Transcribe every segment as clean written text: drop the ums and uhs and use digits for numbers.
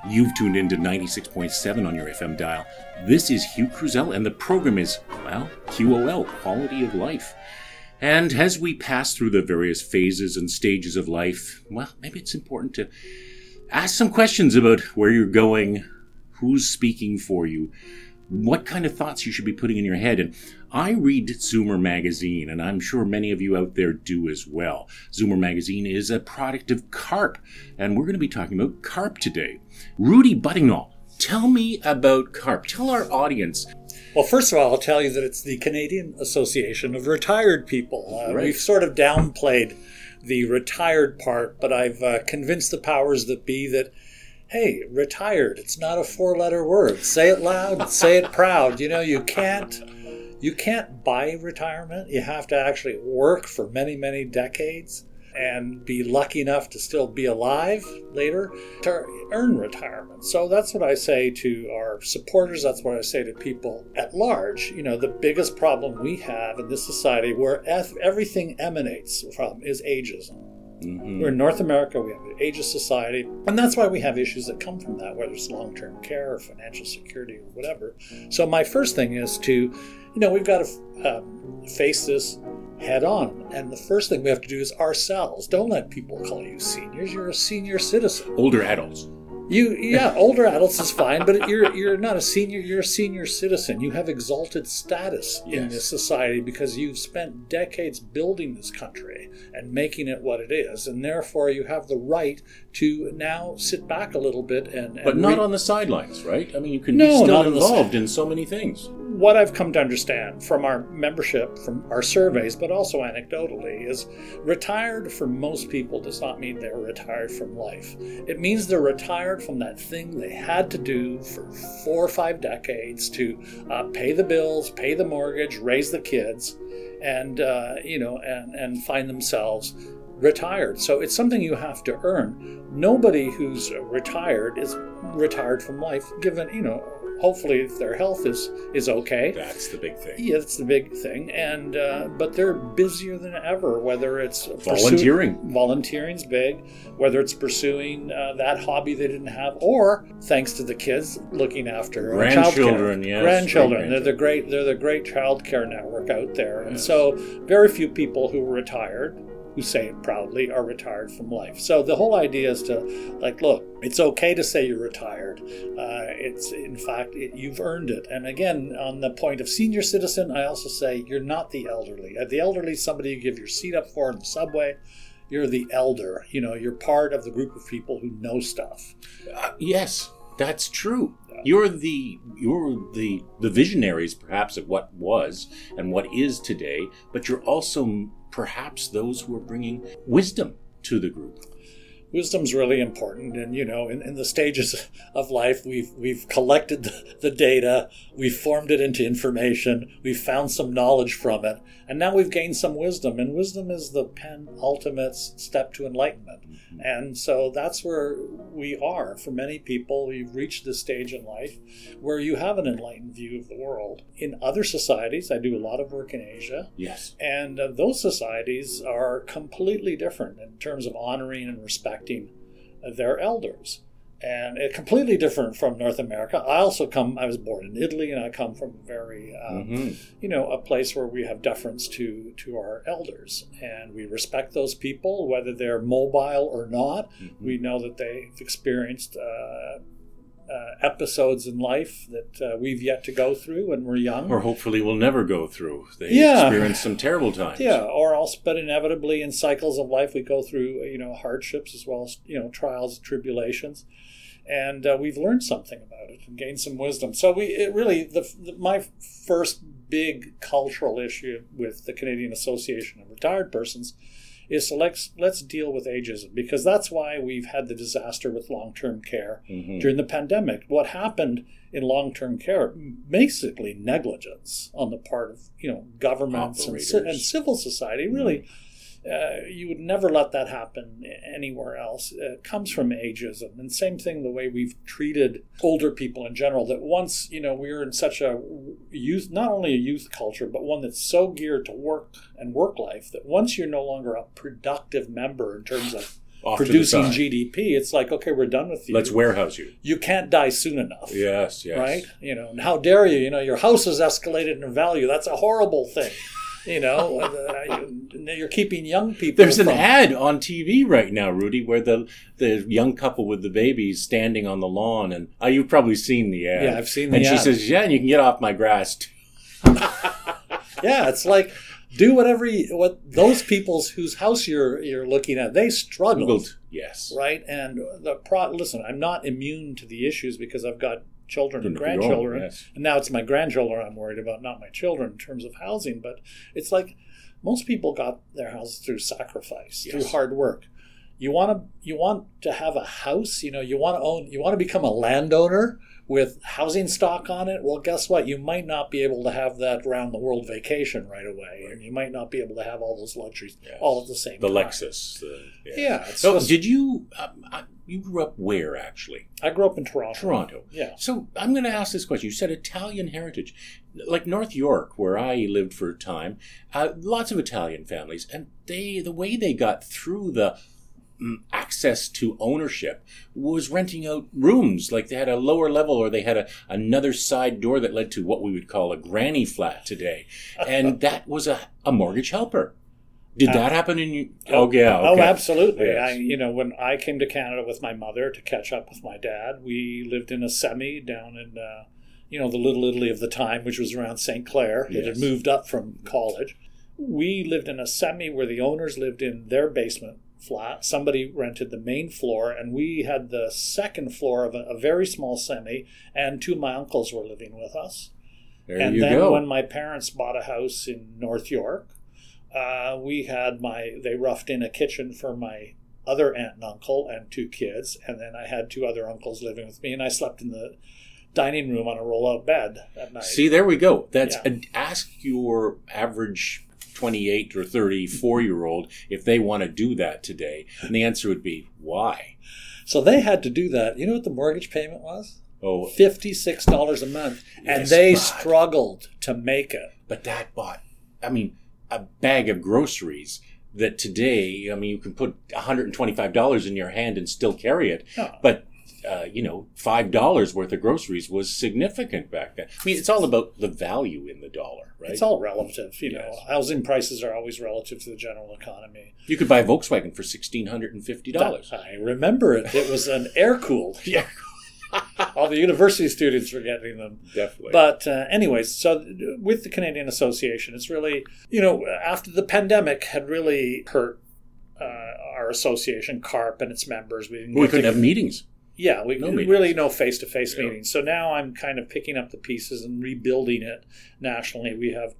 You've tuned into 96.7 on your FM dial. This is Hugh Cruzel, and the program is, well, QOL, Quality of Life. And as we pass through the various phases and stages of life, well, maybe it's important to ask some questions about where you're going, who's speaking for you, what kind of thoughts you should be putting in your head. And I read Zoomer Magazine, and I'm sure many of you out there do as well. Zoomer Magazine is a product of CARP, and we're going to be talking about CARP today. Rudy Buttignol, tell me about CARP. Tell our audience. Well, first of all, I'll tell you that it's the Canadian Association of Retired People. Right. We've sort of downplayed the retired part, but I've convinced the powers that be that, hey, retired, it's not a four-letter word. Say it loud, say it proud. You know, you can't buy retirement. You have to actually work for many, many decades and be lucky enough to still be alive later to earn retirement. So that's what I say to our supporters. That's what I say to people at large. You know, the biggest problem we have in this society where everything emanates from is ageism. Mm-hmm. We're in North America, we have an ageist society, and that's why we have issues that come from that, whether it's long-term care or financial security or whatever. So my first thing is to, we've got to face this head on. And the first thing we have to do is ourselves. Don't let people call you seniors. You're a senior citizen. Older adults. Older adults is fine, but you're not a senior. You're a senior citizen. You have exalted status in this society because you've spent decades building this country and making it what it is, and therefore you have the right to now sit back a little bit but not on the sidelines, right? I mean, you can be still involved in so many things. What I've come to understand from our membership, from our surveys, but also anecdotally, is retired for most people does not mean they're retired from life. It means they're retired from that thing they had to do for 4 or 5 decades to pay the bills, pay the mortgage, raise the kids, and find themselves retired. So it's something you have to earn. Nobody who's retired is retired from life, given, hopefully if their health is okay. That's the big thing. Yeah, that's the big thing. And but they're busier than ever, whether it's volunteering. Volunteering's big, whether it's pursuing that hobby they didn't have, or thanks to the kids looking after grandchildren. Yes, grandchildren. They're the great child care network out there. And so very few people who are retired, who say it proudly, are retired from life. So the whole idea is to, look, it's okay to say you're retired. It's, in fact, you've earned it. And again, on the point of senior citizen, I also say you're not the elderly. The elderly is somebody you give your seat up for in the subway. You're the elder. You're part of the group of people who know stuff. Yes, that's true. You're the visionaries, perhaps, of what was and what is today, but you're also perhaps those who are bringing wisdom to the group. Wisdom's really important, and in the stages of life, we've collected the data, we've formed it into information, we've found some knowledge from it, and now we've gained some wisdom. And wisdom is the penultimate step to enlightenment. Mm-hmm. And so that's where we are. For many people, you've reached this stage in life where you have an enlightened view of the world. In other societies, I do a lot of work in Asia. Yes. And those societies are completely different in terms of honoring and respecting their elders, and it's completely different from North America. I was born in Italy, and I come from a very, a place where we have deference to our elders, and we respect those people, whether they're mobile or not. Mm-hmm. We know that they've experienced episodes in life that we've yet to go through when we're young. Or hopefully we'll never go through. They experience some terrible times. Yeah, or else, but inevitably in cycles of life we go through, hardships as well as, trials and tribulations. And we've learned something about it and gained some wisdom. So my first big cultural issue with the Canadian Association of Retired Persons is to let's deal with ageism, because that's why we've had the disaster with long-term care during the pandemic. What happened in long-term care, basically negligence on the part of governments and civil society. Really, you would never let that happen anywhere else. It comes from ageism, and same thing the way we've treated older people in general. That once we're in such a youth, not only a youth culture, but one that's so geared to work and work life, that once you're no longer a productive member in terms of Off to the producing side. GDP. It's like, okay, we're done with you. Let's warehouse you. You can't die soon enough. Yes, yes. Right? And how dare you? Your house has escalated in value. That's a horrible thing. You're keeping young people. There's an ad on TV right now, Rudy, where the young couple with the babies standing on the lawn, and you've probably seen the ad. Yeah, I've seen the ad. And she says, "Yeah, and you can get off my grass too." Yeah, it's like, do what those people's whose house you're looking at, they struggled. Yes. Right? And listen, I'm not immune to the issues because I've got children and Of your own, grandchildren. yes. And now it's my grandchildren I'm worried about, not my children in terms of housing. But it's like most people got their houses through sacrifice, Yes. through hard work. You want to have a house, you want to become a landowner with housing stock on it. Well, guess what? You might not be able to have that round the world vacation right away. And you might not be able to have all those luxuries all at the same The time. Lexus. Yeah. It's So, just- did you? You grew up where actually? I grew up in Toronto. Toronto. Yeah. So I'm going to ask this question. You said Italian heritage, like North York, where I lived for a time. Lots of Italian families, and the way they got through the access to ownership was renting out rooms. Like they had a lower level, or they had another side door that led to what we would call a granny flat today, and that was a mortgage helper. Did that happen in you? Oh, yeah. Oh, Okay. absolutely. Yes. When I came to Canada with my mother to catch up with my dad, we lived in a semi down in, the Little Italy of the time, which was around St. Clair. It had Yes. moved up from college. We lived in a semi where the owners lived in their basement flat. Somebody rented the main floor, and we had the second floor of a very small semi, and two of my uncles were living with us. There And you then go. when my parents bought a house in North York, they roughed in a kitchen for my other aunt and uncle and two kids, and then I had two other uncles living with me, and I slept in the dining room on a roll-out bed at night. See, there we go. That's Yeah. ask your average 28 or 34-year-old if they want to do that today, and the answer would be why. So they had to do that. You know what the mortgage payment was? Oh, $56 a month, and Yes, they but- struggled to make it. but that bought, a bag of groceries that today, you can put $125 in your hand and still carry it. No. But, $5 worth of groceries was significant back then. It's all about the value in the dollar, right? It's all relative. Yes. Housing prices are always relative to the general economy. You could buy a Volkswagen for $1,650. I remember it. It was an air-cooled. Yeah, All the university students were getting them. definitely. But anyways, so with the Canadian Association, it's really, after the pandemic had really hurt our association, CARP, and its members. We couldn't have meetings. Yeah, we No really meetings. no face-to-face Yeah. meetings. So now I'm kind of picking up the pieces and rebuilding it nationally. We have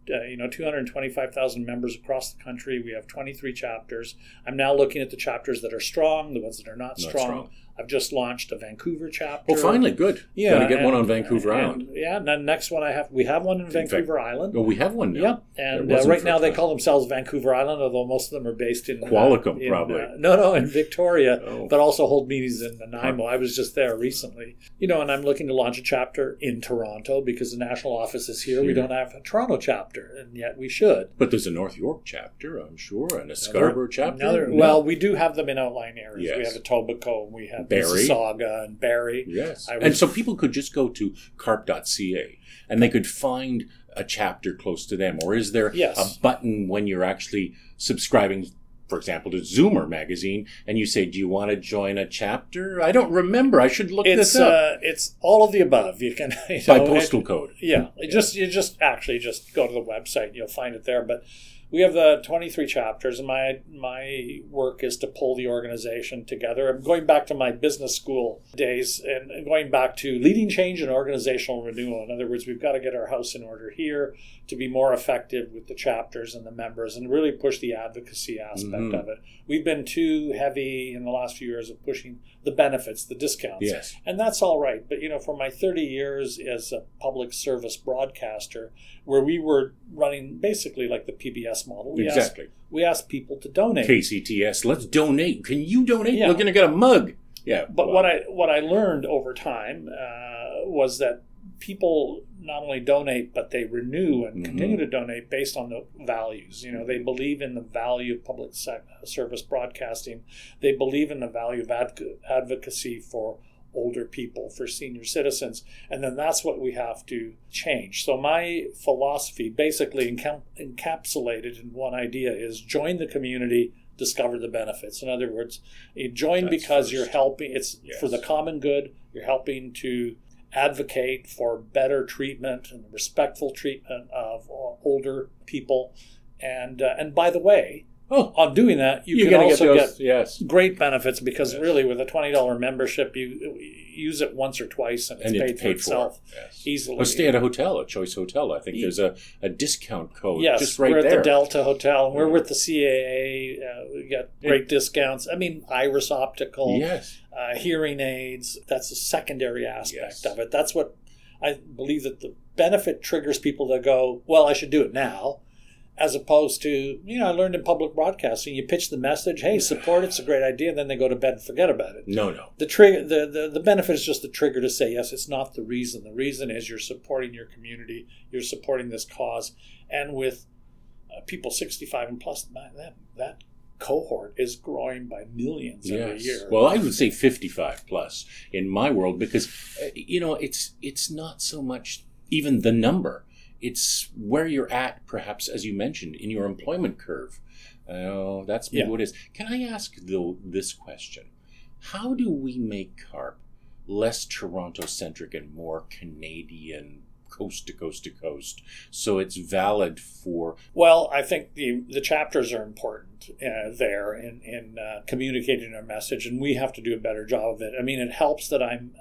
225,000 members across the country. We have 23 chapters. I'm now looking at the chapters that are strong, the ones that are not strong. I've just launched a Vancouver chapter. Oh, finally, good. Yeah, Got to get one on and- Vancouver Island. And the next one we have one in Vancouver Island. Oh, we have one now. Yep, and There wasn't right for now a they time. call themselves Vancouver Island, although most of them are based in Qualicum, probably. in Victoria, Oh. but also hold meetings in Nanaimo. I was just there recently, and I'm looking to launch a chapter in Toronto because the national office is here. We Here. don't have a Toronto chapter, and yet we should. But there's a North York chapter, I'm sure, and a Scarborough chapter. No. Well, we do have them in outlying areas. Yes. We have Etobicoke, we have Barrie. Mississauga, and Barrie. Yes. I And was- so people could just go to carp.ca and they could find a chapter close to them. Or is there Yes. a button when you're actually subscribing, for example, to Zoomer magazine, and you say, do you want to join a chapter? I don't remember. I should look this up. It's all of the above. You can By postal code. Yeah, you just go to the website and you'll find it there. But we have the 23 chapters, and my work is to pull the organization together. I'm going back to my business school days and going back to leading change and organizational renewal. In other words, we've got to get our house in order here to be more effective with the chapters and the members and really push the advocacy aspect of it. We've been too heavy in the last few years of pushing the benefits, the discounts. Yes. And that's all right. But, for my 30 years as a public service broadcaster, where we were running basically like the PBS model, Exactly. we asked people to donate. KCTS, let's donate. Can you donate? Yeah. We're going to get a mug. Yeah. But wow. what I learned over time was that people not only donate, but they renew and continue to donate based on the values. They believe in the value of public service broadcasting. They believe in the value of advocacy for older people, for senior citizens. And then that's what we have to change. So my philosophy, basically encapsulated in one idea, is join the community, discover the benefits. In other words, you join because you're helping. It's for the common good. You're helping to advocate for better treatment and respectful treatment of older people. And by the way, on doing that, you can also get great benefits, because really with a $20 membership, you use it once or twice and it's paid for itself easily. Or stay at a Choice Hotel. I think there's a discount code just we're right at there. The Delta Hotel, and we're with the CAA. We get great discounts. I mean, Iris Optical, hearing aids. That's a secondary aspect of it. That's what I believe, that the benefit triggers people to go, well, I should do it now. As opposed to, I learned in public broadcasting, you pitch the message, hey, support it's a great idea, and then they go to bed and forget about it. No. The benefit is just the trigger to say, yes, it's not the reason. The reason is you're supporting your community, you're supporting this cause. And with people 65 and plus, that cohort is growing by millions every year. Well, I would say 55 plus in my world, because, it's not so much even the number. It's where you're at, perhaps, as you mentioned, in your employment curve. That's maybe what it is. Can I ask, though, this question? How do we make CARP less Toronto-centric and more Canadian, coast to coast to coast, so it's valid for... Well, I think the chapters are important there in communicating our message, and we have to do a better job of it. I mean, it helps that I'm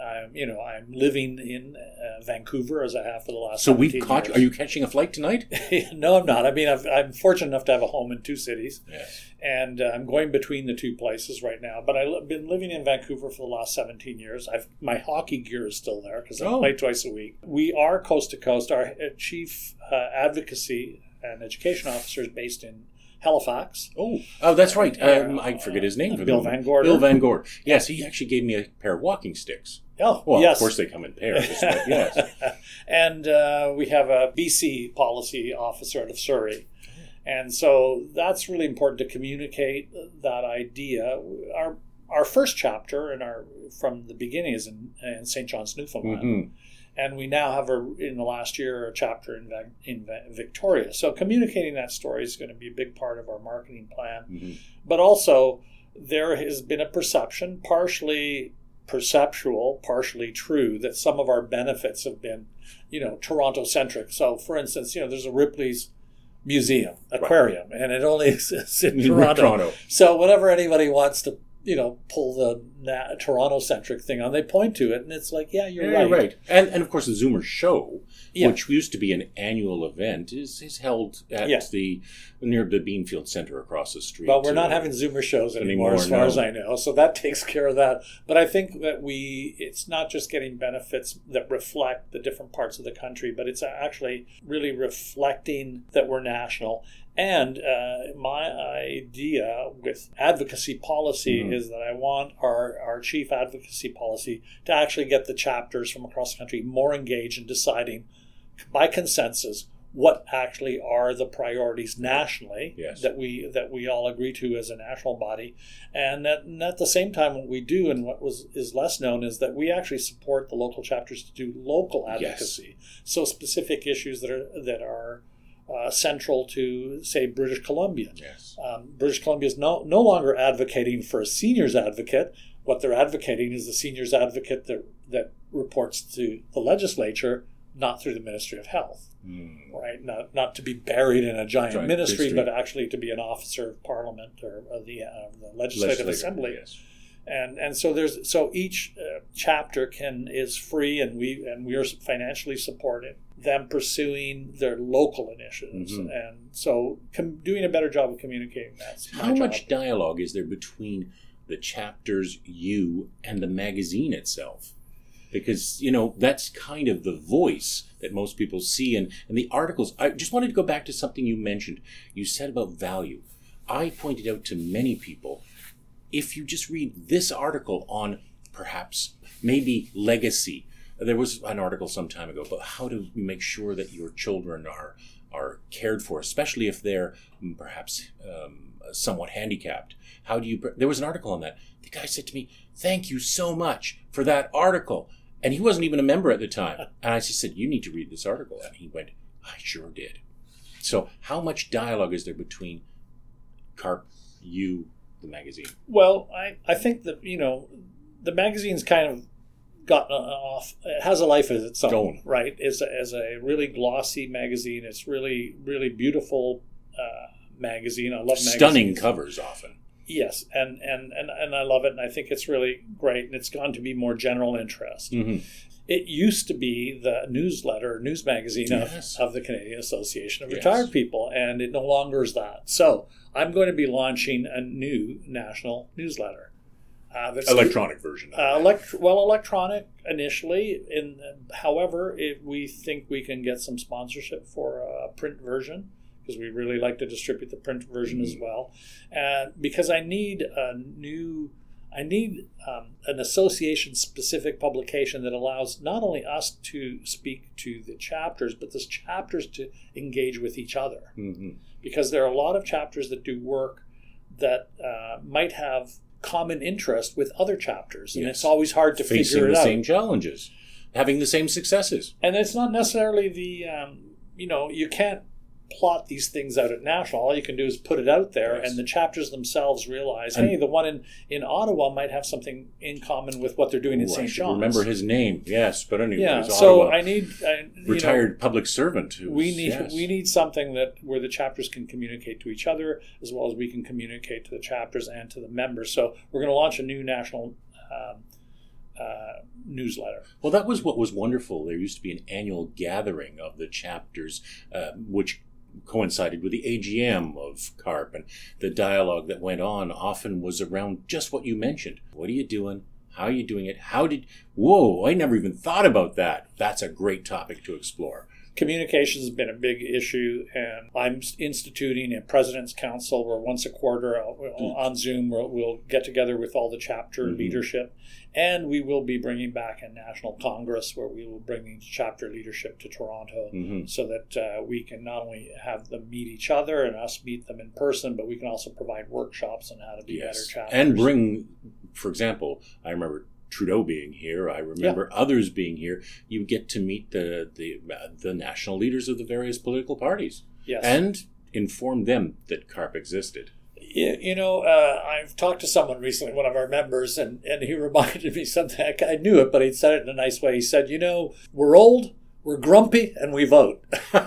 living in Vancouver, as I have for the last 17 years. Are you catching a flight tonight? No, I'm not. I mean, I'm fortunate enough to have a home in two cities, and I'm going between the two places right now. But I've been living in Vancouver for the last 17 years. My hockey gear is still there because I play twice a week. We are coast to coast. Our chief advocacy and education officer is based in Halifax. Oh, that's right. I forget his name. Bill Van Gordon. Bill Van Gordon. Yes, he actually gave me a pair of walking sticks. Oh, well, yes. Of course they come in pairs. But yes. And we have a BC policy officer out of Surrey. And so that's really important to communicate that idea. Our first chapter from the beginning is in St. John's, Newfoundland. Mm-hmm. And we now have, in the last year, a chapter in Victoria. So communicating that story is going to be a big part of our marketing plan. Mm-hmm. But also, there has been a perception, partially perceptual, partially true, that some of our benefits have been, Toronto-centric. So, for instance, there's a Ripley's Museum, aquarium, and it only exists in Toronto. So whenever anybody wants to pull the Toronto-centric thing on, they point to it, and it's like, you're right. Right. And of course, the Zoomer Show, which used to be an annual event, is held at near the Beanfield Center across the street. Well, we're not having Zoomer shows anymore as far as I know, so that takes care of that. But I think that it's not just getting benefits that reflect the different parts of the country, but it's actually really reflecting that we're national. And my idea with advocacy policy is that I want our chief advocacy policy to actually get the chapters from across the country more engaged in deciding by consensus what actually are the priorities nationally that we all agree to as a national body. And at the same time, what we do, and what is less known, is that we actually support the local chapters to do local advocacy. So specific issues that are central to, say, British Columbia. British Columbia is no longer advocating for a seniors advocate. What they're advocating is the seniors advocate that reports to the legislature, not through the Ministry of Health. Right? Not to be buried in a giant ministry, but actually to be an officer of Parliament or the Legislative Assembly. Yes. And so each chapter is free, and we are financially supporting them pursuing their local initiatives. Mm-hmm. And so doing a better job of communicating that. How much dialogue is there between the chapters, you, and the magazine itself? Because, that's kind of the voice that most people see. And the articles, I just wanted to go back to something you mentioned. You said about value. I pointed out to many people, if you just read this article on perhaps maybe legacy, There was an article some time ago about how to make sure that your children are cared for, especially if they're perhaps somewhat handicapped. How do you? There was an article on that. The guy said to me, "Thank you so much for that article," and he wasn't even a member at the time. And I just said, "You need to read this article," and he went, "I sure did." So, how much dialogue is there between CARP, you, the magazine? Well, I think that, the magazine's kind of gotten off. It has a life of its own, right? As a really glossy magazine. It's really, really beautiful magazine. I love magazines. Stunning covers often. Yes, and I love it, and I think it's really great, and it's gone to be more general interest. Mm-hmm. It used to be the news magazine of the Canadian Association of Retired People, and it no longer is that. So I'm going to be launching a new national newsletter. Electronic version. Electronic initially. However, if we think we can get some sponsorship for a print version, because we really like to distribute the print version as well, because I need an association-specific publication that allows not only us to speak to the chapters, but the chapters to engage with each other. Mm-hmm. Because there are a lot of chapters that do work that might have common interest with other chapters, and it's always hard to figure it out. Facing the same challenges, having the same successes. And it's not necessarily you can't plot these things out at national. All you can do is put it out there, and the chapters themselves realize, hey, the one in Ottawa might have something in common with what they're doing in St. John's. Remember his name, yes, but anyway, so Ottawa, I need retired public servant. We need something where the chapters can communicate to each other, as well as we can communicate to the chapters and to the members. So we're going to launch a new national newsletter. Well, that was what was wonderful. There used to be an annual gathering of the chapters, which coincided with the AGM of CARP, and the dialogue that went on often was around just what you mentioned. What are you doing? How are you doing it? Whoa, I never even thought about that. That's a great topic to explore. Communication has been a big issue, and I'm instituting a President's Council where once a quarter on Zoom we'll get together with all the chapter leadership, and we will be bringing back a National Congress where we will bring the chapter leadership to Toronto so that we can not only have them meet each other and us meet them in person, but we can also provide workworkshops on how to be better chapters. And bring, for example, I remember Trudeau being here. I remember others being here. You get to meet the national leaders of the various political parties, and inform them that CARP existed. I've talked to someone recently, one of our members, and he reminded me something. I knew it, but he said it in a nice way. He said, we're old, we're grumpy, and we vote.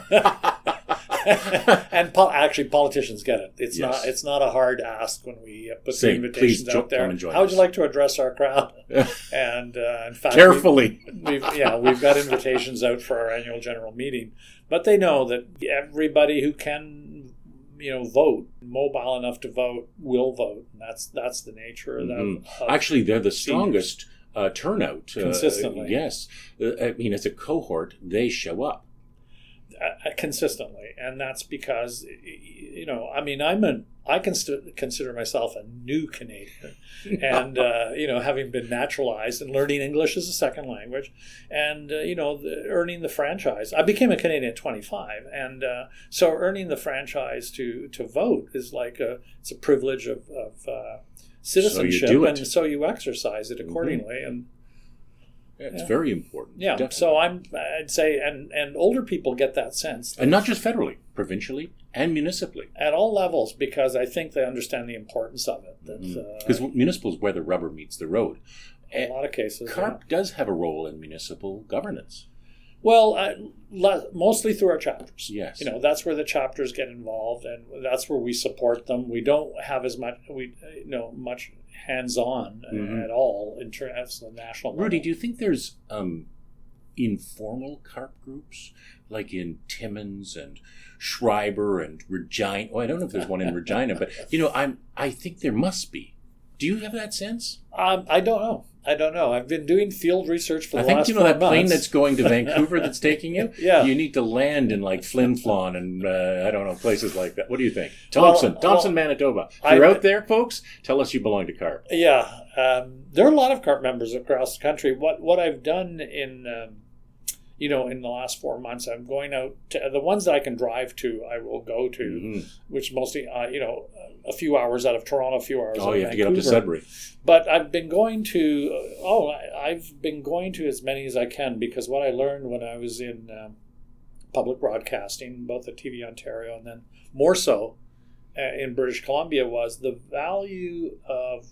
And actually, politicians get it. It's not a hard ask when we put the invitations out there. How would you like to address our crowd? And in fact, carefully, we've got invitations out for our annual general meeting. But they know that everybody who can, vote, mobile enough to vote, will vote. And that's the nature of that. Actually, they're the strongest turnout consistently. Yes, as a cohort, they show up. Consistently, and that's because I consider myself a new Canadian, and having been naturalized and learning English as a second language, and earning the franchise. I became a Canadian at 25, and so earning the franchise to vote is it's a privilege of citizenship, so you exercise it accordingly, and. It's very important. Yeah, definitely. So I'd say, and older people get that sense. And not just federally, provincially and municipally. At all levels, because I think they understand the importance of it. Because municipal is where the rubber meets the road. In a lot of cases. CARP does have a role in municipal governance. Well, mostly through our chapters. Yes. That's where the chapters get involved, and that's where we support them. We don't have as much, much hands-on at all in terms of the national level. Rudy, do you think there's informal CARP groups like in Timmins and Schreiber and Regina? Well, I don't know if there's one in Regina, but I think there must be. Do you have that sense? I don't know. I've been doing field research for the last 4 months. I think that plane that's going to Vancouver that's taking you? Yeah. You need to land in Flin Flon and places like that. Thompson, Manitoba. If you're out there, folks, tell us you belong to CARP. Yeah. There are a lot of CARP members across the country. What I've done in in the last 4 months, I'm going out to the ones that I can drive to. I will go to, which mostly a few hours out of Toronto, a few hours. Oh, out of you have Vancouver. to get up to Sudbury. But I've been going to as many as I can, because what I learned when I was in public broadcasting, both at TV Ontario and then more so in British Columbia, was the value of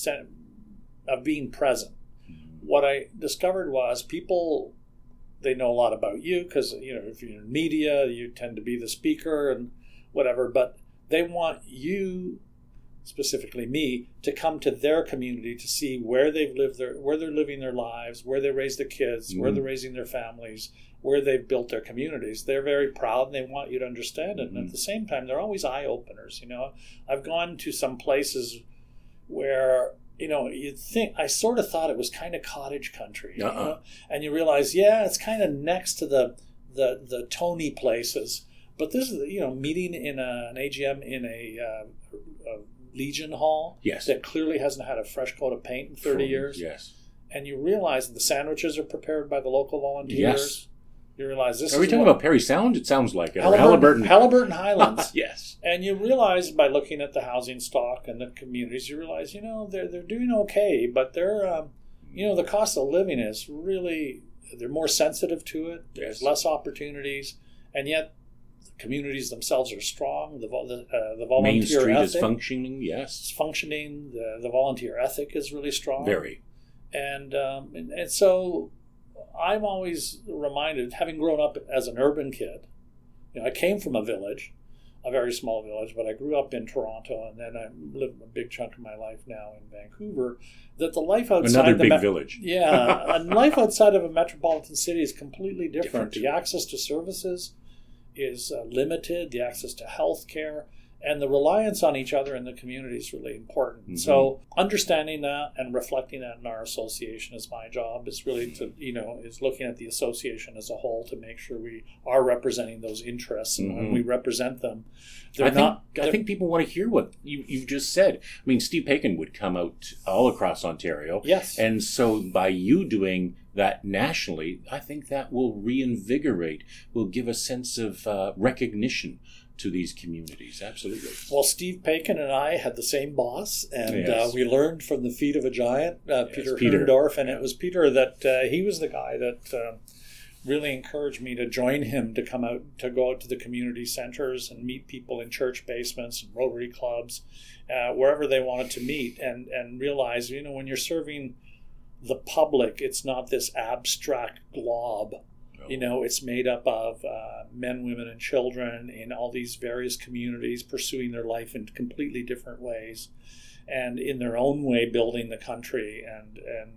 being present. What I discovered was people, they know a lot about you because, if you're in media, you tend to be the speaker and whatever, but they want you, specifically me, to come to their community to see where they've lived where they're living their lives, where they raise their kids, where they're raising their families, where they've built their communities. They're very proud and they want you to understand it. And at the same time, they're always eye openers. I've gone to some places where you'd think, I sort of thought it was kind of cottage country, and you realize, it's kind of next to the Tony places. But this is, meeting in an AGM in a Legion Hall that clearly hasn't had a fresh coat of paint in 30 years. Yes. And you realize the sandwiches are prepared by the local volunteers. Yes. You realize this Are we talking about Perry Sound? It sounds like it. Or Halliburton Highlands. Yes. And you realize by looking at the housing stock and the communities, you realize, they're doing okay, but they're, the cost of living is really, they're more sensitive to it. There's less opportunities, and yet the communities themselves are strong. The volunteer Main Street ethic is functioning. Yes, it's functioning. The volunteer ethic is really strong. Very. And so I'm always reminded, having grown up as an urban kid, I came from a village, a very small village, but I grew up in Toronto, and then I lived a big chunk of my life now in Vancouver, that the life outside another big village. Yeah, and life outside of a metropolitan city is completely different. The access to services is limited, the access to health care, and the reliance on each other in the community is really important. Mm-hmm. So understanding that and reflecting that in our association is my job, is really to, is looking at the association as a whole to make sure we are representing those interests. And when we represent them, I think people want to hear what you've just said. I mean, Steve Paikin would come out all across Ontario. Yes. And so by you doing that nationally, I think that will reinvigorate, will give a sense of recognition to these communities. Absolutely. Well, Steve Paikin and I had the same boss, and we learned from the feet of a giant, Peter Herndorf, and it was Peter that he was the guy that really encouraged me to join him, to go out to the community centers and meet people in church basements and Rotary clubs, wherever they wanted to meet, and realize, when you're serving the public, it's not this abstract glob. It's made up of men, women, and children in all these various communities pursuing their life in completely different ways, and in their own way building the country, and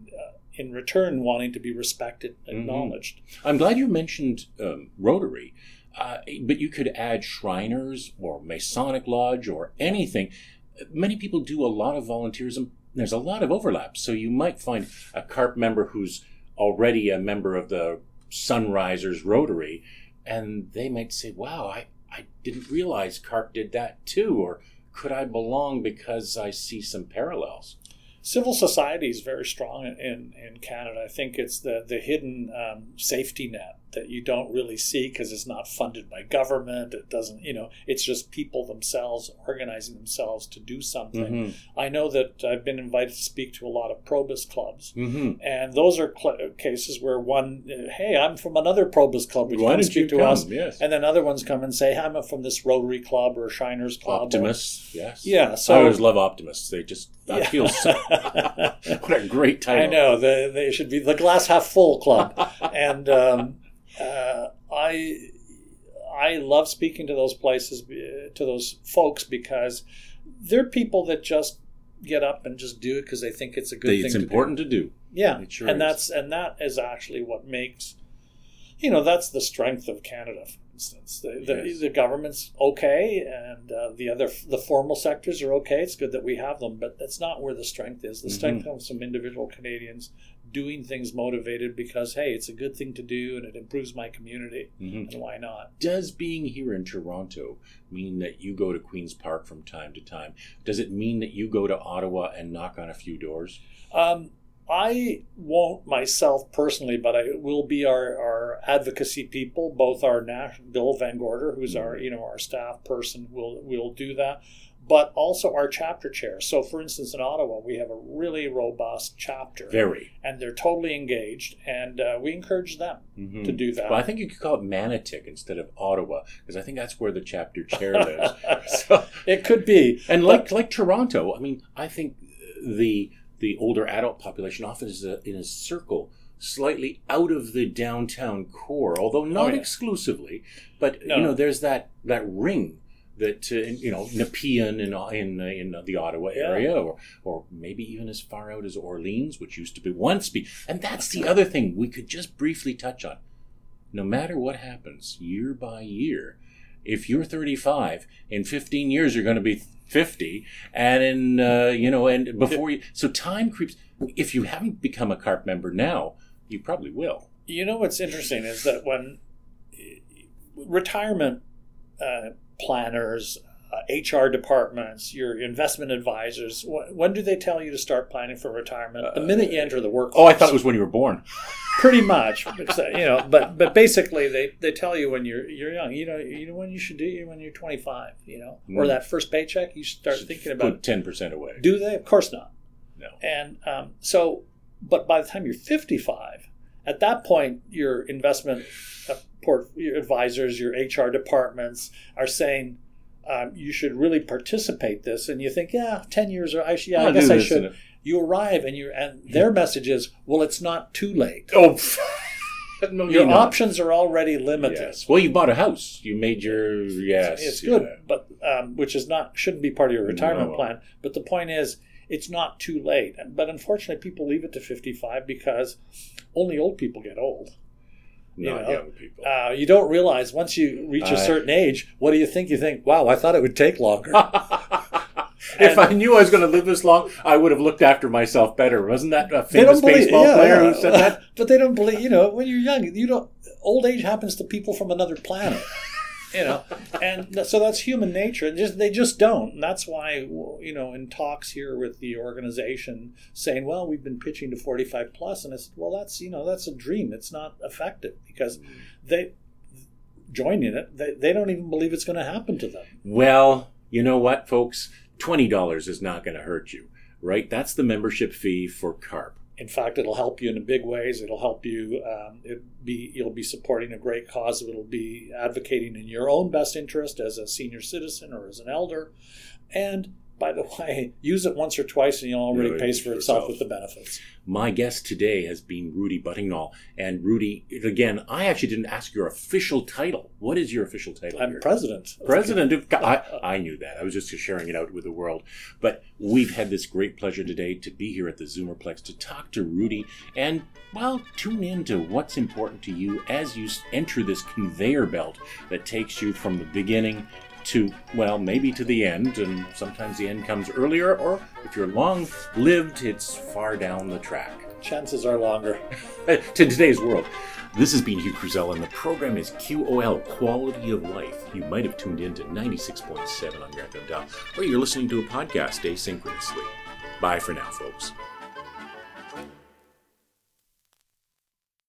in return wanting to be respected and acknowledged. I'm glad you mentioned Rotary, but you could add Shriners or Masonic Lodge or anything. Many people do a lot of volunteerism. There's a lot of overlap, so you might find a CARP member who's already a member of the Sunrisers Rotary, and they might say, wow, I didn't realize CARP did that too, or could I belong because I see some parallels? Civil society is very strong in Canada. I think it's the hidden safety net that you don't really see because it's not funded by government. It doesn't, it's just people themselves organizing themselves to do something. Mm-hmm. I know that I've been invited to speak to a lot of Probus clubs, and those are cases where hey, I'm from another Probus club, would you come speak to us? Yes. And then other ones come and say, hey, I'm from this Rotary club or Shiners club. Optimists, yes. Yeah. So I always love optimists. They just, that feels so, what a great title. I know, they should be the glass half full club. And I love speaking to those places, to those folks, because they're people that just get up and just do it because they think it's a good thing to do. It's important to do. Yeah, it sure and is. that is actually what makes, that's the strength of Canada. For instance, the government's okay, and the formal sectors are okay. It's good that we have them, but that's not where the strength is. The strength comes from individual Canadians doing things motivated because, hey, it's a good thing to do and it improves my community. Mm-hmm. And why not? Does being here in Toronto mean that you go to Queen's Park from time to time? Does it mean that you go to Ottawa and knock on a few doors? I won't myself personally, but I will be our advocacy people. Both our Bill Van Gorder, who's our staff person, will do that, but also our chapter chair. So, for instance, in Ottawa, we have a really robust chapter. Very. And they're totally engaged, and we encourage them to do that. Well, I think you could call it Manotick instead of Ottawa, because I think that's where the chapter chair lives. So, it could be. And like Toronto, I mean, I think the older adult population often is in a circle slightly out of the downtown core, although not exclusively. But there's that ring that Nepean in the Ottawa area, or maybe even as far out as Orleans, which used to once be. And that's the other thing we could just briefly touch on. No matter what happens year by year, if you're 35, in 15 years you're going to be 50, and and before you, so time creeps. If you haven't become a CARP member now, you probably will. You know what's interesting is that when retirement planners, HR departments, your investment advisors, when do they tell you to start planning for retirement? The minute you enter the workforce. Oh, I thought it was when you were born. Pretty much, but basically they tell you when you're young. You know when you should do it when you're 25. Or that first paycheck, you start thinking about put 10% away. Do they? Of course not. No. And but by the time you're 55, at that point, your investment your advisors, your HR departments are saying you should really participate this, and you think, 10 years or I guess I should. You arrive and their message is, well, it's not too late. Oh, no, your options are already limited. Yes. Well, you bought a house. You made your It's good, but which is shouldn't be part of your retirement plan. But the point is, it's not too late. But unfortunately, people leave it to 55 because only old people get old. Not young people. You don't realize once you reach a certain age, what do you think? You think, wow, I thought it would take longer. If I knew I was going to live this long, I would have looked after myself better. Wasn't that a famous baseball player who said that? But they don't believe, when you're young, old age happens to people from another planet. And so that's human nature. They just don't. And that's why, in talks here with the organization saying, well, we've been pitching to 45 plus. And I said, well, that's a dream. It's not effective because they joining it. They don't even believe it's going to happen to them. Well, you know what, folks? $20 is not going to hurt you, right? That's the membership fee for CARP. In fact, it'll help you in big ways. It'll help you. You'll be supporting a great cause. It'll be advocating in your own best interest as a senior citizen or as an elder. And by the way, use it once or twice, and you'll already pays for itself with the benefits. My guest today has been Rudy Buttignall. And Rudy, again, I actually didn't ask your official title. What is your official title? I'm president. President of... I knew that. I was just sharing it out with the world. But we've had this great pleasure today to be here at the Zoomerplex to talk to Rudy and, well, tune in to what's important to you as you enter this conveyor belt that takes you from the beginning to, well, maybe to the end, and sometimes the end comes earlier, or if you're long-lived, it's far down the track. Chances are longer. To today's world. This has been Hugh Cruzel, and the program is QOL, Quality of Life. You might have tuned in to 96.7 on your FM dial, or you're listening to a podcast asynchronously. Bye for now, folks.